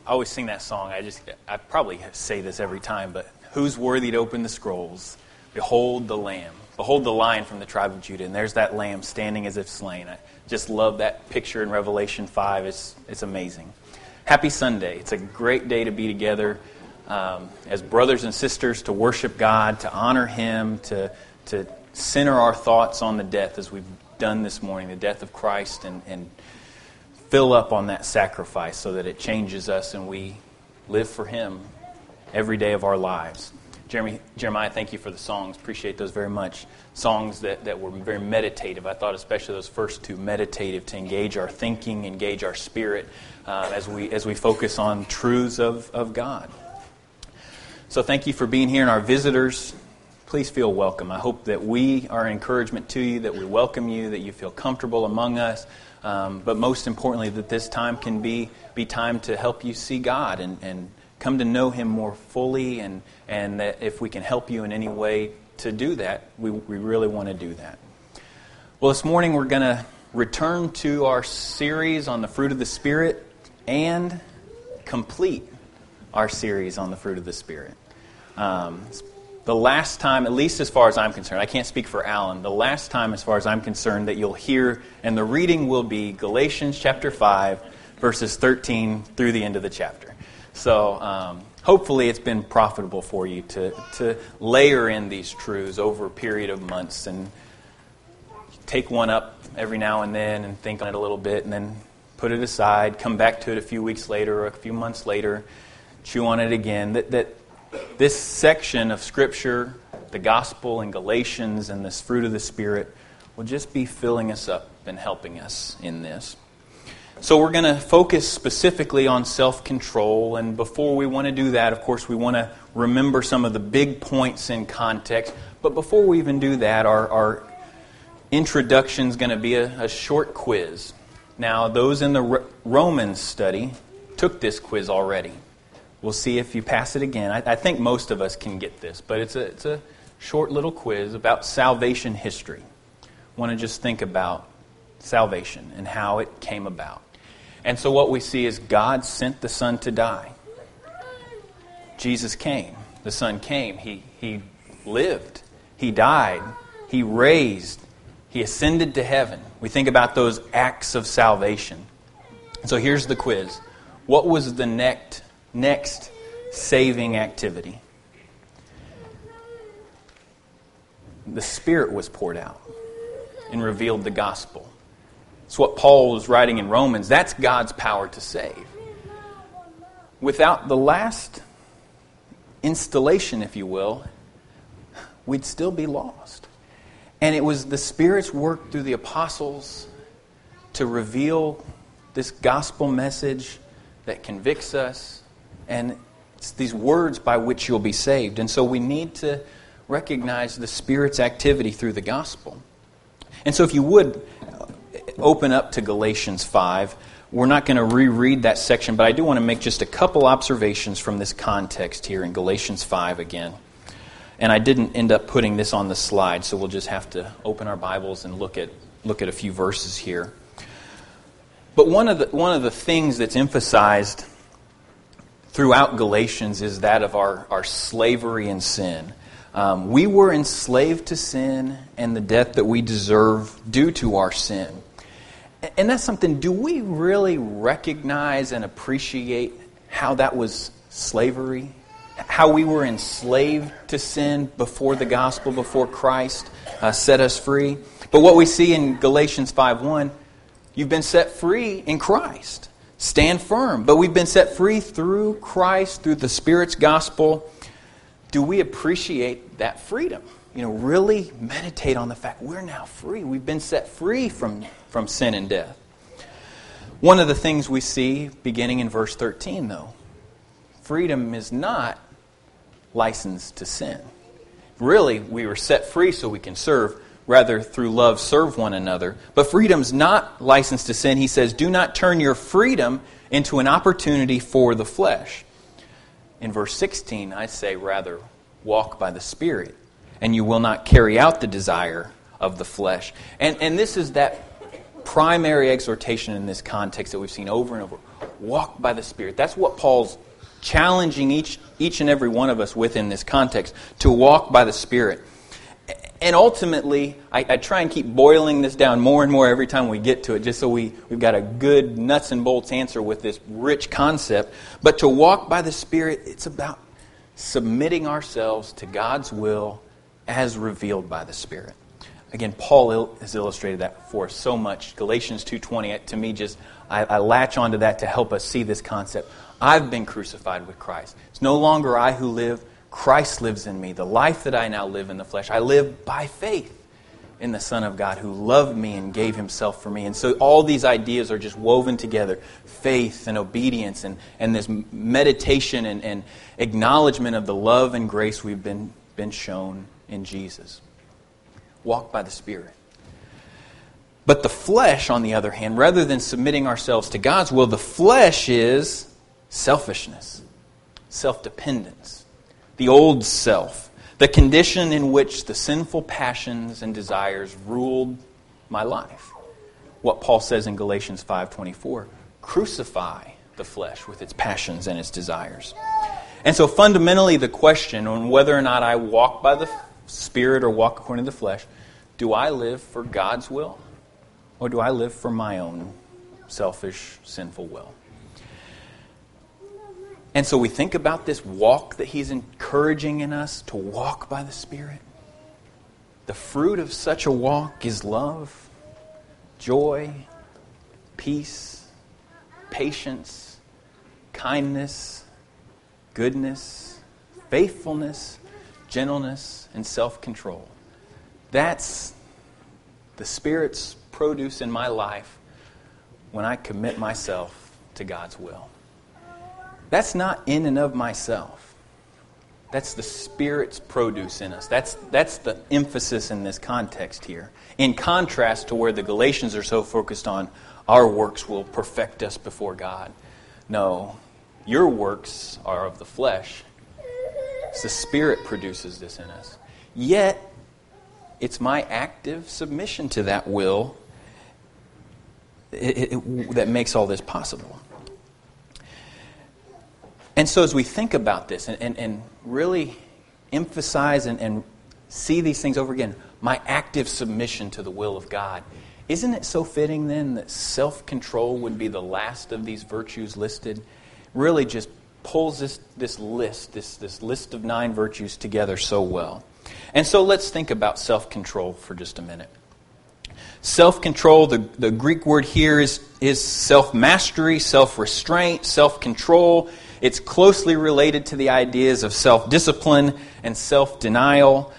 I always sing that song. I probably say this every time, but who's worthy to open the scrolls? Behold the Lamb. Behold the Lion from the tribe of Judah. And there's that Lamb standing as if slain. I just love that picture in Revelation 5. It's amazing. Happy Sunday. It's a great day to be together as brothers and sisters to worship God, to honor Him, to center our thoughts on the death as we've done this morning, the death of Christ, and fill up on that sacrifice so that it changes us and we live for Him every day of our lives. Jeremiah, thank you for the songs. Appreciate those very much. Songs that were very meditative. I thought especially those first two, meditative, to engage our thinking, engage our spirit as we focus on truths of God. So thank you for being here, and our visitors, please feel welcome. I hope that we are an encouragement to you, that we welcome you, that you feel comfortable among us, but most importantly, that this time can be time to help you see God and come to know Him more fully, and that if we can help you in any way to do that, we really want to do that. Well, this morning we're going to return to our series on the fruit of the Spirit and complete our series on the fruit of the Spirit. The last time, at least as far as I'm concerned, I can't speak for Alan, the last time as far as I'm concerned that you'll hear, and the reading will be Galatians chapter 5, verses 13 through the end of the chapter. So hopefully it's been profitable for you to layer in these truths over a period of months and take one up every now and then and think on it a little bit and then put it aside, come back to it a few weeks later or a few months later, chew on it again. That this section of Scripture, the Gospel and Galatians and this fruit of the Spirit, will just be filling us up and helping us in this. So we're going to focus specifically on self-control, and before we want to do that, of course, we want to remember some of the big points in context. But before we even do that, our introduction is going to be a short quiz. Now, those in the Romans study took this quiz already. We'll see if you pass it again. I think most of us can get this, but it's a short little quiz about salvation history. I want to just think about salvation and how it came about. And so what we see is God sent the Son to die. Jesus came. The Son came. He lived. He died. He raised. He ascended to heaven. We think about those acts of salvation. So here's the quiz. What was the next saving activity? The Spirit was poured out and revealed the gospel. It's what Paul was writing in Romans. That's God's power to save. Without the last installation, if you will, we'd still be lost. And it was the Spirit's work through the apostles to reveal this gospel message that convicts us, and it's these words by which you'll be saved. And so we need to recognize the Spirit's activity through the gospel. And so if you would open up to Galatians 5. We're not going to reread that section, but I do want to make just a couple observations from this context here in Galatians 5 again. And I didn't end up putting this on the slide, so we'll just have to open our Bibles and look at a few verses here. But one of the things that's emphasized throughout Galatians is that of our slavery in sin. We were enslaved to sin and the death that we deserve due to our sin. And that's something, do we really recognize and appreciate how that was slavery? How we were enslaved to sin before the gospel, before Christ set us free? But what we see in Galatians 5:1, you've been set free in Christ. Stand firm. But we've been set free through Christ, through the Spirit's gospel. Do we appreciate that freedom? Really meditate on the fact we're now free. We've been set free from sin and death. One of the things we see beginning in verse 13, though, freedom is not license to sin. Really, we were set free so we can serve, rather through love serve one another. But freedom's not license to sin. He says, do not turn your freedom into an opportunity for the flesh. In verse 16, I say rather, walk by the Spirit, and you will not carry out the desire of the flesh. And this is that primary exhortation in this context that we've seen over and over. Walk by the Spirit. That's what Paul's challenging each and every one of us with in this context, to walk by the Spirit. And ultimately, I try and keep boiling this down more and more every time we get to it, just so we've got a good nuts and bolts answer with this rich concept. But to walk by the Spirit, it's about submitting ourselves to God's will as revealed by the Spirit. Again, Paul has illustrated that for us so much. Galatians 2:20, to me, I latch onto that to help us see this concept. I've been crucified with Christ. It's no longer I who live, Christ lives in me. The life that I now live in the flesh, I live by faith in the Son of God who loved me and gave himself for me. And so all these ideas are just woven together. Faith and obedience and this meditation and acknowledgement of the love and grace we've been shown in Jesus. Walk by the Spirit. But the flesh, on the other hand, rather than submitting ourselves to God's will, the flesh is selfishness, self-dependence, the old self, the condition in which the sinful passions and desires ruled my life. What Paul says in Galatians 5:24, crucify the flesh with its passions and its desires. And so fundamentally the question on whether or not I walk by the Spirit or walk according to the flesh, do I live for God's will or do I live for my own selfish, sinful will? And so we think about this walk that he's encouraging in us to walk by the Spirit. The fruit of such a walk is love, joy, peace, patience, kindness, goodness, faithfulness, gentleness, and self-control. That's the Spirit's produce in my life when I commit myself to God's will. That's not in and of myself. That's the Spirit's produce in us. That's the emphasis in this context here. In contrast to where the Galatians are so focused on our works will perfect us before God. No, your works are of the flesh. It's the Spirit produces this in us. Yet, it's my active submission to that will that makes all this possible. And so as we think about this and really emphasize and see these things over again, my active submission to the will of God, isn't it so fitting then that self-control would be the last of these virtues listed? Really just pulls this list of 9 virtues together so well. And so let's think about self-control for just a minute. Self-control, the Greek word here is self-mastery, self-restraint, self-control. It's closely related to the ideas of self-discipline and self-denial.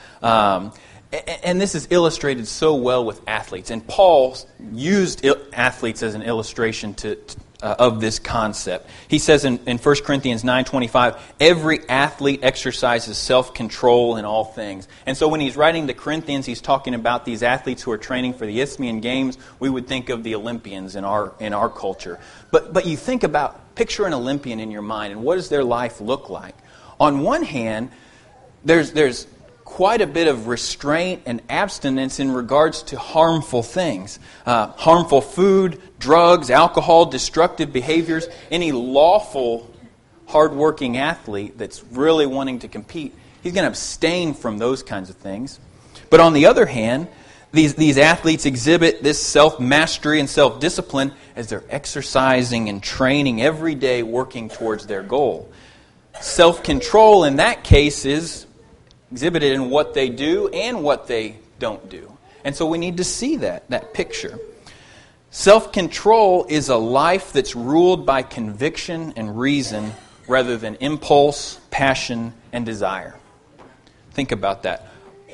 And this is illustrated so well with athletes. And Paul used athletes as an illustration of this concept. He says in 1 Corinthians 9:25, every athlete exercises self-control in all things. And so when he's writing to Corinthians, he's talking about these athletes who are training for the Isthmian Games. We would think of the Olympians in our culture. But you think about, picture an Olympian in your mind, and what does their life look like? On one hand, there's quite a bit of restraint and abstinence in regards to harmful things. Harmful food, drugs, alcohol, destructive behaviors. Any lawful, hardworking athlete that's really wanting to compete, he's going to abstain from those kinds of things. But on the other hand, these athletes exhibit this self-mastery and self-discipline as they're exercising and training every day, working towards their goal. Self-control in that case is exhibited in what they do and what they don't do. And so we need to see that picture. Self-control is a life that's ruled by conviction and reason rather than impulse, passion, and desire. Think about that.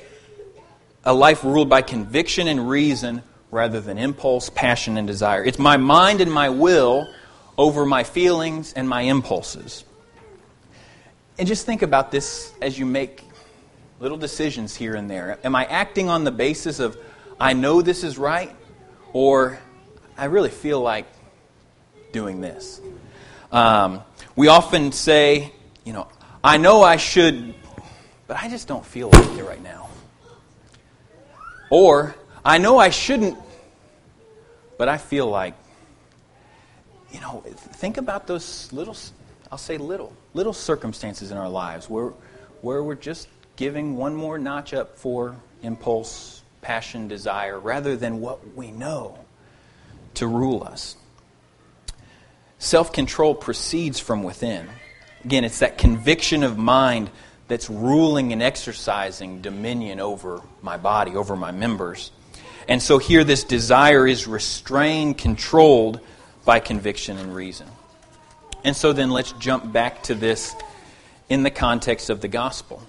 A life ruled by conviction and reason rather than impulse, passion, and desire. It's my mind and my will over my feelings and my impulses. And just think about this as you make little decisions here and there. Am I acting on the basis of, I know this is right, or I really feel like doing this? We often say, I know I should, but I just don't feel like it right now. Or, I know I shouldn't, but I feel like. think about those little circumstances in our lives where we're just giving one more notch up for impulse, passion, desire, rather than what we know to rule us. Self-control proceeds from within. Again, it's that conviction of mind that's ruling and exercising dominion over my body, over my members. And so here this desire is restrained, controlled by conviction and reason. And so then let's jump back to this in the context of the gospel.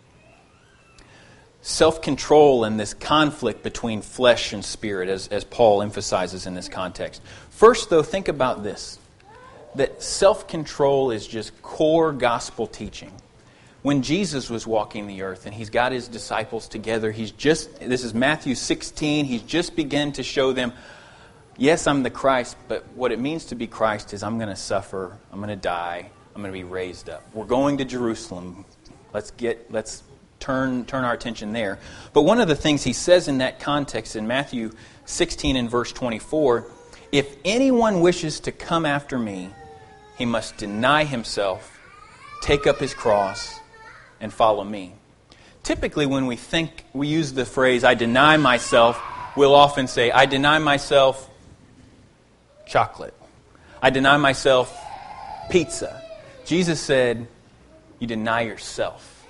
Self-control and this conflict between flesh and spirit, as Paul emphasizes in this context. First, though, think about this, that self-control is just core gospel teaching. When Jesus was walking the earth and He's got His disciples together, this is Matthew 16, He's just begun to show them, yes, I'm the Christ, but what it means to be Christ is I'm going to suffer, I'm going to die, I'm going to be raised up. We're going to Jerusalem. Let's turn our attention there. But one of the things He says in that context in Matthew 16 and verse 24, if anyone wishes to come after me, he must deny himself, take up his cross, and follow me. Typically when we use the phrase, I deny myself, we'll often say, I deny myself chocolate. I deny myself pizza. Jesus said, you deny yourself.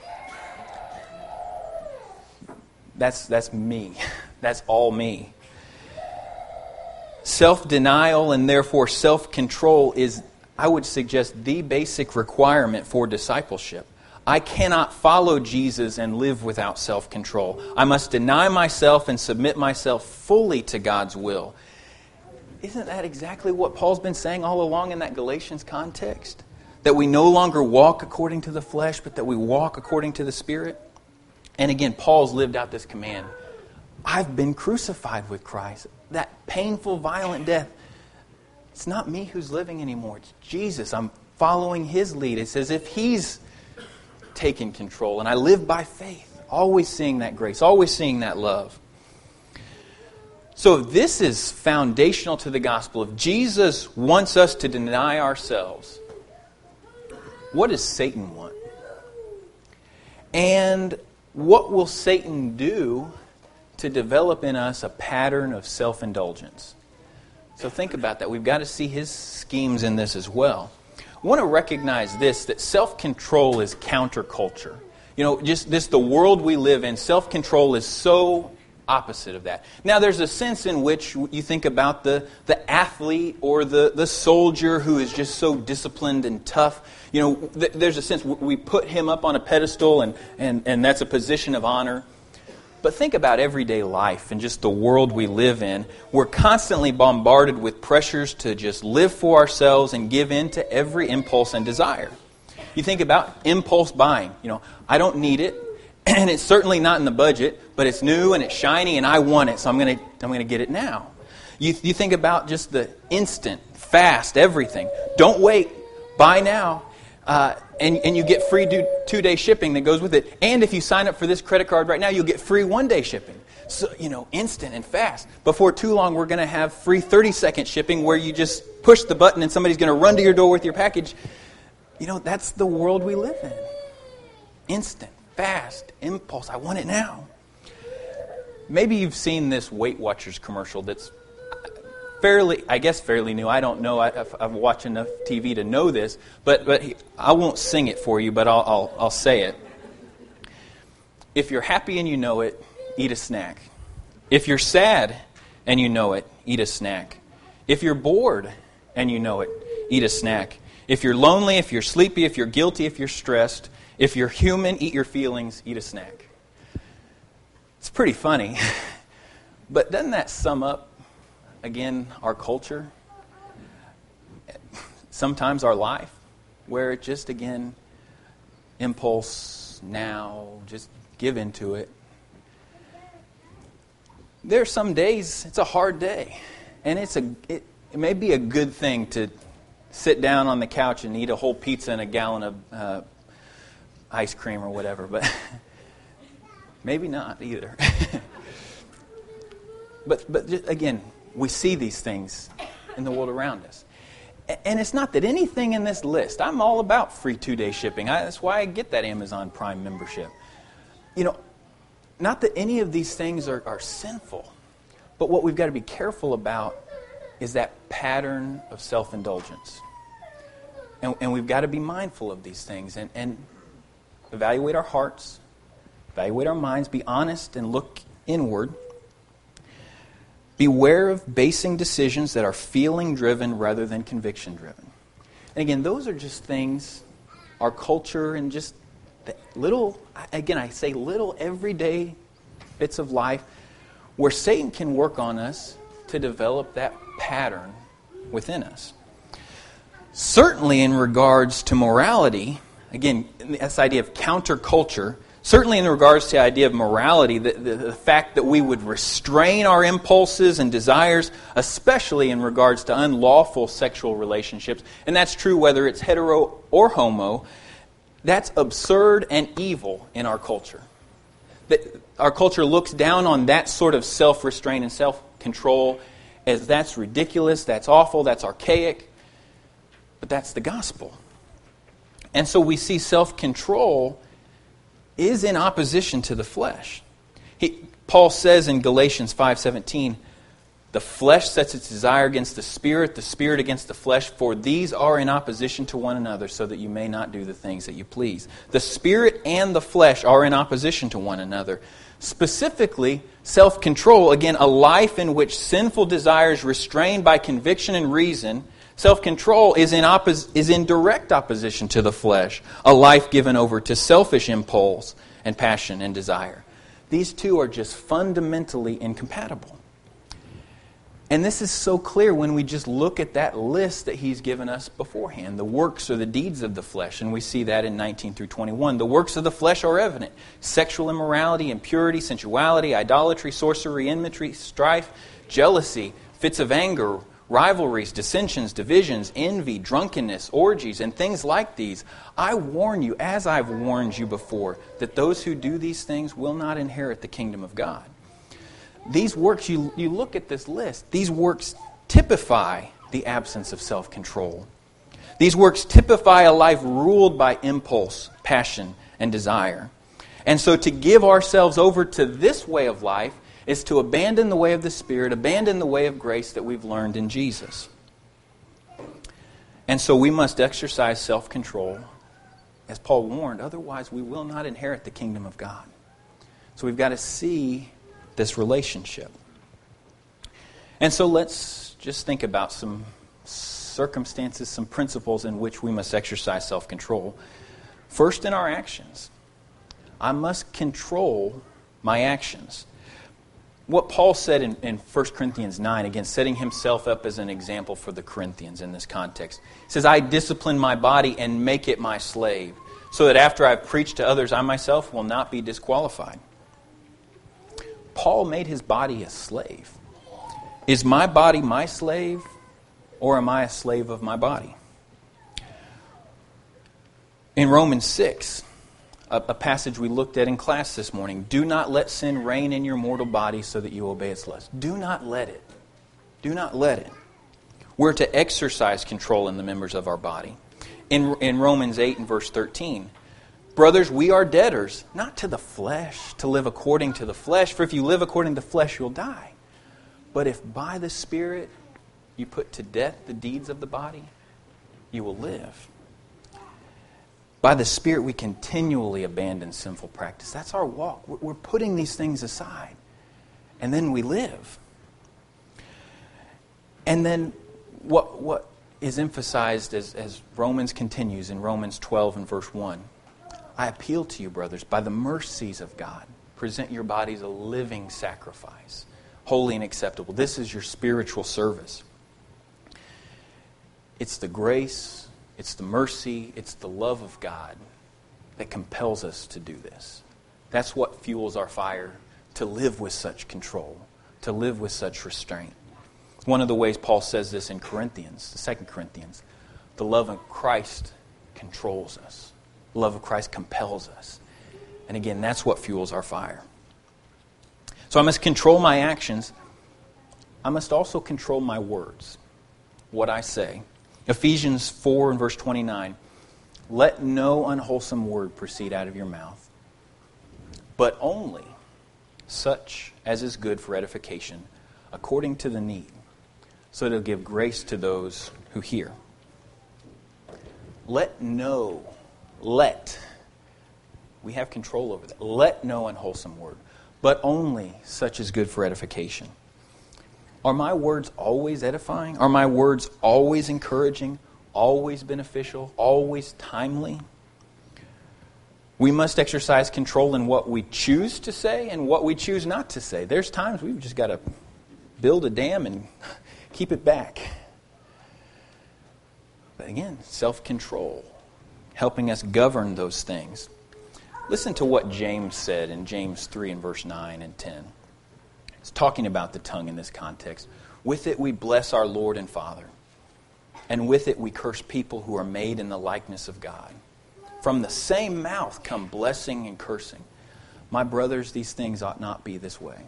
That's me. That's all me. Self-denial and therefore self-control is, I would suggest, the basic requirement for discipleship. I cannot follow Jesus and live without self-control. I must deny myself and submit myself fully to God's will. Isn't that exactly what Paul's been saying all along in that Galatians context? That we no longer walk according to the flesh, but that we walk according to the Spirit? And again, Paul's lived out this command. I've been crucified with Christ. That painful, violent death. It's not me who's living anymore. It's Jesus. I'm following His lead. It's as if He's taken control. And I live by faith. Always seeing that grace. Always seeing that love. So this is foundational to the gospel. If Jesus wants us to deny ourselves, what does Satan want? And what will Satan do to develop in us a pattern of self-indulgence? So think about that. We've got to see his schemes in this as well. I want to recognize this, that self-control is counterculture. Just this, the world we live in, self-control is so opposite of that. Now, there's a sense in which you think about the athlete or the soldier who is just so disciplined and tough. There's a sense we put him up on a pedestal and that's a position of honor. But think about everyday life and just the world we live in. We're constantly bombarded with pressures to just live for ourselves and give in to every impulse and desire. You think about impulse buying. I don't need it, and it's certainly not in the budget, but it's new and it's shiny and I want it, so I'm going to get it now. You think about just the instant, fast, everything. Don't wait. Buy now. And you get free 2-day shipping that goes with it. And if you sign up for this credit card right now, you'll get free 1-day shipping. So, instant and fast. Before too long, we're going to have free 30-second shipping where you just push the button and somebody's going to run to your door with your package. That's the world we live in. Instant, fast, impulse. I want it now. Maybe you've seen this Weight Watchers commercial that's fairly new. I don't know. I've watched enough TV to know this, but I won't sing it for you, but I'll say it. If you're happy and you know it, eat a snack. If you're sad and you know it, eat a snack. If you're bored and you know it, eat a snack. If you're lonely, if you're sleepy, if you're guilty, if you're stressed, if you're human, eat your feelings, eat a snack. It's pretty funny, but doesn't that sum up, again, our culture, sometimes our life, where it just, again, impulse, now, just give into it. There are some days, it's a hard day, and it may be a good thing to sit down on the couch and eat a whole pizza and a gallon of ice cream or whatever, but maybe not either. But just, again, we see these things in the world around us. And it's not that anything in this list, I'm all about free 2-day shipping. That's why I get that Amazon Prime membership. Not that any of these things are sinful, but what we've got to be careful about is that pattern of self-indulgence. And we've got to be mindful of these things and evaluate our hearts, evaluate our minds, be honest and look inward. Beware of basing decisions that are feeling-driven rather than conviction-driven. And again, those are just things, our culture and just little, again, I say little everyday bits of life where Satan can work on us to develop that pattern within us. Certainly in regards to morality, again, this idea of counterculture, certainly in regards to the idea of morality, the fact that we would restrain our impulses and desires, especially in regards to unlawful sexual relationships, and that's true whether it's hetero or homo, that's absurd and evil in our culture. Our culture looks down on that sort of self-restraint and self-control as that's ridiculous, that's awful, that's archaic, but that's the gospel. And so we see self-control is in opposition to the flesh. Paul says in Galatians 5:17, the flesh sets its desire against the spirit against the flesh, for these are in opposition to one another, so that you may not do the things that you please. The spirit and the flesh are in opposition to one another. Specifically, self-control, again, a life in which sinful desires restrained by conviction and reason, self-control is in direct opposition to the flesh, a life given over to selfish impulse and passion and desire. These two are just fundamentally incompatible. And this is so clear when we just look at that list that he's given us beforehand. The works or the deeds of the flesh, and we see that in 19 through 21. The works of the flesh are evident. Sexual immorality, impurity, sensuality, idolatry, sorcery, enmity, strife, jealousy, fits of anger, rivalries, dissensions, divisions, envy, drunkenness, orgies, and things like these. I warn you, as I've warned you before, that those who do these things will not inherit the kingdom of God. These works, you look at this list, these works typify the absence of self-control. These works typify a life ruled by impulse, passion, and desire. And so to give ourselves over to this way of life is to abandon the way of the Spirit, abandon the way of grace that we've learned in Jesus. And so we must exercise self-control, as Paul warned, otherwise we will not inherit the kingdom of God. So we've got to see this relationship. And so let's just think about some circumstances, some principles in which we must exercise self-control. First, in our actions. I must control my actions. What Paul said in 1 Corinthians 9, again, setting himself up as an example for the Corinthians in this context. He says, I discipline my body and make it my slave, so that after I've preached to others, I myself will not be disqualified. Paul made his body a slave. Is my body my slave, or am I a slave of my body? In Romans 6, a passage we looked at in class this morning, do not let sin reign in your mortal body so that you obey its lust. Do not let it. Do not let it. We're to exercise control in the members of our body. In Romans 8 and verse 13, brothers, we are debtors, not to the flesh, to live according to the flesh. For if you live according to the flesh, you'll die. But if by the Spirit you put to death the deeds of the body, you will live. By the Spirit, we continually abandon sinful practice. That's our walk. We're putting these things aside. And then we live. And then what is emphasized as Romans continues in Romans 12 and verse 1. I appeal to you, brothers, by the mercies of God, present your bodies a living sacrifice, holy and acceptable. This is your spiritual service. It's the grace, it's the mercy, it's the love of God that compels us to do this. That's what fuels our fire to live with such control, to live with such restraint. One of the ways Paul says this in Corinthians, 2 Corinthians, the love of Christ controls us. The love of Christ compels us. And again, that's what fuels our fire. So I must control my actions. I must also control my words, what I say. Ephesians 4 and verse 29. Let no unwholesome word proceed out of your mouth, but only such as is good for edification, according to the need, so that it'll give grace to those who hear. We have control over that. Let no unwholesome word, but only such as good for edification. Are my words always edifying? Are my words always encouraging, always beneficial, always timely? We must exercise control in what we choose to say and what we choose not to say. There's times we've just got to build a dam and keep it back. But again, self-control, helping us govern those things. Listen to what James said in James 3 and verse 9 and 10. It's talking about the tongue in this context. With it we bless our Lord and Father, and with it we curse people who are made in the likeness of God. From the same mouth come blessing and cursing. My brothers, these things ought not be this way.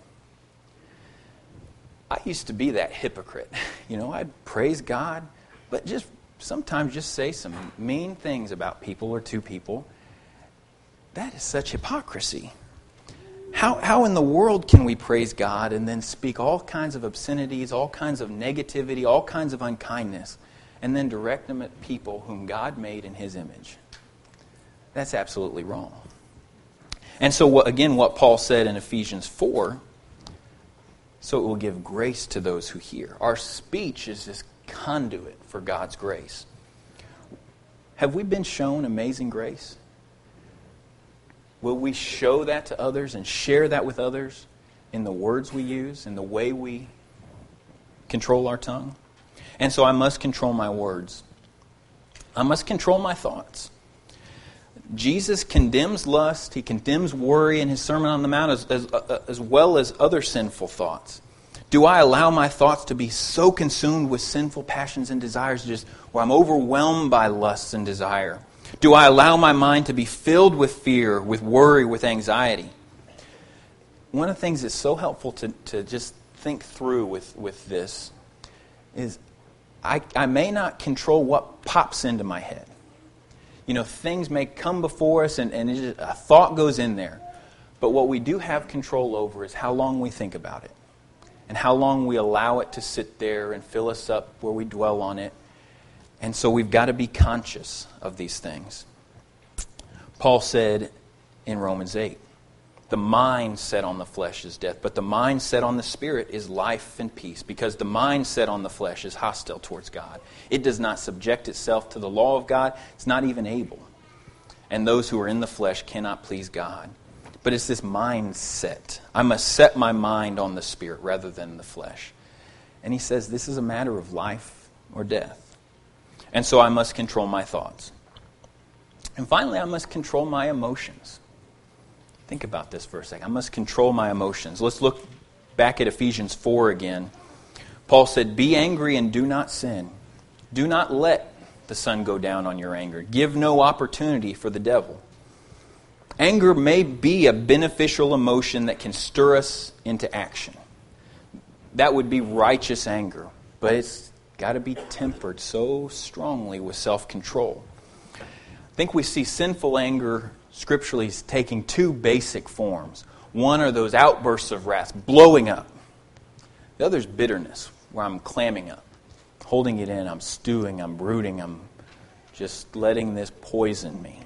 I used to be that hypocrite. I'd praise God, but sometimes just say some mean things about people or to people. That is such hypocrisy. How in the world can we praise God and then speak all kinds of obscenities, all kinds of negativity, all kinds of unkindness, and then direct them at people whom God made in His image? That's absolutely wrong. And so, what Paul said in Ephesians 4, so it will give grace to those who hear. Our speech is this conduit for God's grace. Have we been shown amazing grace? Will we show that to others and share that with others in the words we use, in the way we control our tongue? And so I must control my words. I must control my thoughts. Jesus condemns lust. He condemns worry in His Sermon on the Mount as well as other sinful thoughts. Do I allow my thoughts to be so consumed with sinful passions and desires where I'm overwhelmed by lusts and desire? Do I allow my mind to be filled with fear, with worry, with anxiety? One of the things that's so helpful to just think through with this is I may not control what pops into my head. Things may come before us and a thought goes in there. But what we do have control over is how long we think about it and how long we allow it to sit there and fill us up where we dwell on it. And so we've got to be conscious of these things. Paul said in Romans 8, the mind set on the flesh is death, but the mind set on the Spirit is life and peace, because the mind set on the flesh is hostile towards God. It does not subject itself to the law of God. It's not even able. And those who are in the flesh cannot please God. But it's this mindset. I must set my mind on the Spirit rather than the flesh. And he says this is a matter of life or death. And so I must control my thoughts. And finally, I must control my emotions. Think about this for a second. I must control my emotions. Let's look back at Ephesians 4 again. Paul said, be angry and do not sin. Do not let the sun go down on your anger. Give no opportunity for the devil. Anger may be a beneficial emotion that can stir us into action. That would be righteous anger, but it's got to be tempered so strongly with self-control. I think we see sinful anger scripturally taking two basic forms. One are those outbursts of wrath, blowing up. The other is bitterness, where I'm clamming up, holding it in, I'm stewing, I'm brooding, I'm just letting this poison me.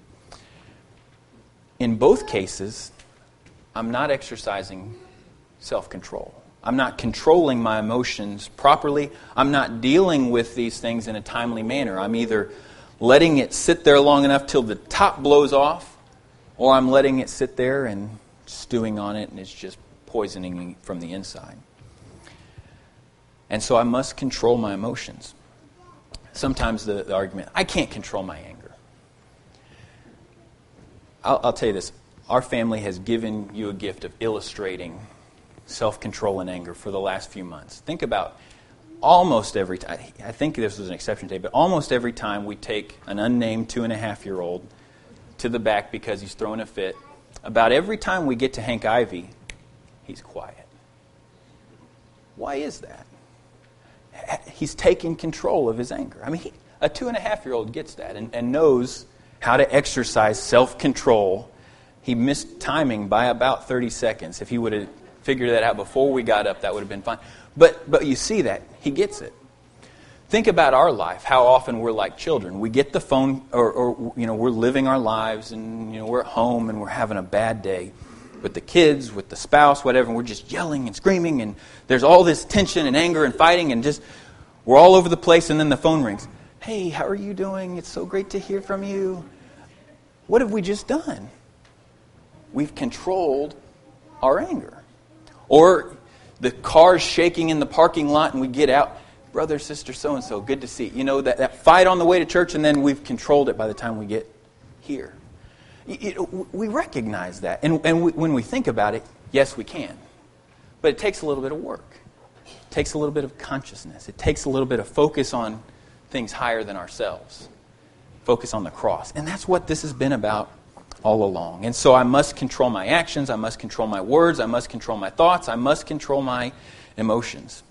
In both cases, I'm not exercising self-control. I'm not controlling my emotions properly. I'm not dealing with these things in a timely manner. I'm either letting it sit there long enough till the top blows off, or I'm letting it sit there and stewing on it and it's just poisoning me from the inside. And so I must control my emotions. Sometimes the argument, I can't control my anger. I'll tell you this. Our family has given you a gift of illustrating self-control and anger for the last few months. Think about almost every time, I think this was an exception today, but almost every time we take an unnamed 2.5-year-old to the back because he's throwing a fit, about every time we get to Hank Ivy, he's quiet. Why is that? he's taken control of his anger. I mean, a 2.5-year-old gets that and knows how to exercise self-control. He missed timing by about 30 seconds. If he would have figured that out before we got up, that would have been fine. But you see that. He gets it. Think about our life, how often we're like children. We get the phone, or we're living our lives, and we're at home and we're having a bad day with the kids, with the spouse, whatever, and we're just yelling and screaming, and there's all this tension and anger and fighting, and just we're all over the place, and then the phone rings. Hey, how are you doing? It's so great to hear from you. What have we just done? We've controlled our anger. Or the car's shaking in the parking lot and we get out. Brother, sister, so-and-so, good to see you. That fight on the way to church, and then we've controlled it by the time we get here. We recognize that. And when we think about it, yes, we can. But it takes a little bit of work. It takes a little bit of consciousness. It takes a little bit of focus on things higher than ourselves. Focus on the cross. And that's what this has been about all along. And so I must control my actions. I must control my words. I must control my thoughts. I must control my emotions.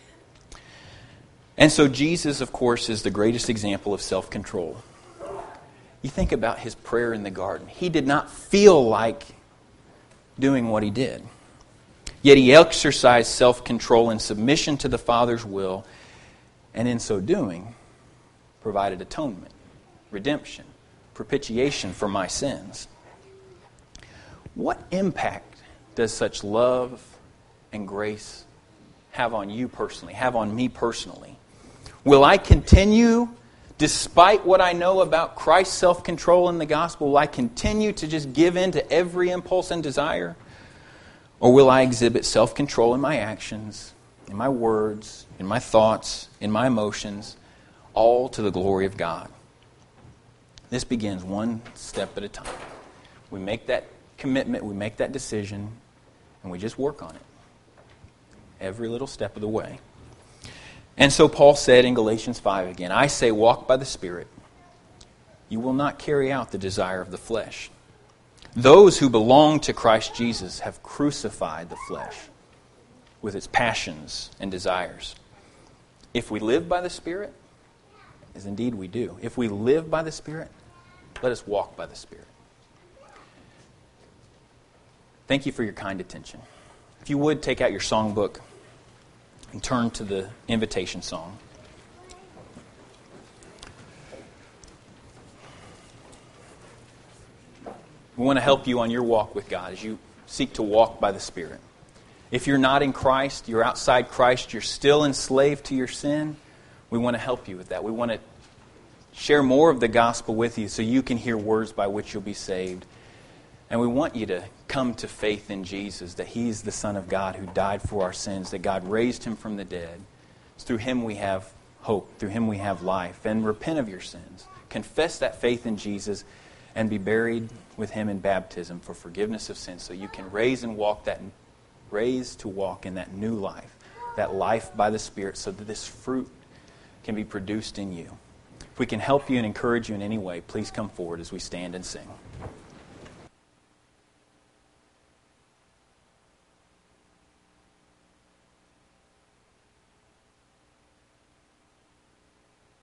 And so Jesus, of course, is the greatest example of self-control. You think about his prayer in the garden. He did not feel like doing what he did. Yet he exercised self-control in submission to the Father's will, and in so doing, provided atonement, redemption, propitiation for my sins. What impact does such love and grace have on you personally, have on me personally? Will I continue, despite what I know about Christ's self-control in the gospel, will I continue to just give in to every impulse and desire? Or will I exhibit self-control in my actions, in my words, in my thoughts, in my emotions, all to the glory of God? This begins one step at a time. We make that commitment, we make that decision, and we just work on it. Every little step of the way. And so Paul said in Galatians 5 again, I say, walk by the Spirit. You will not carry out the desire of the flesh. Those who belong to Christ Jesus have crucified the flesh with its passions and desires. If we live by the Spirit, as indeed we do, if we live by the Spirit, let us walk by the Spirit. Thank you for your kind attention. If you would, take out your songbook and turn to the invitation song. We want to help you on your walk with God as you seek to walk by the Spirit. If you're not in Christ, you're outside Christ, you're still enslaved to your sin, we want to help you with that. We want to share more of the gospel with you so you can hear words by which you'll be saved. And we want you to come to faith in Jesus, that He's the Son of God who died for our sins, that God raised Him from the dead. It's through Him we have hope. Through Him we have life. And repent of your sins. Confess that faith in Jesus and be buried with Him in baptism for forgiveness of sins so you can raise to walk in that new life, that life by the Spirit, so that this fruit can be produced in you. If we can help you and encourage you in any way, please come forward as we stand and sing.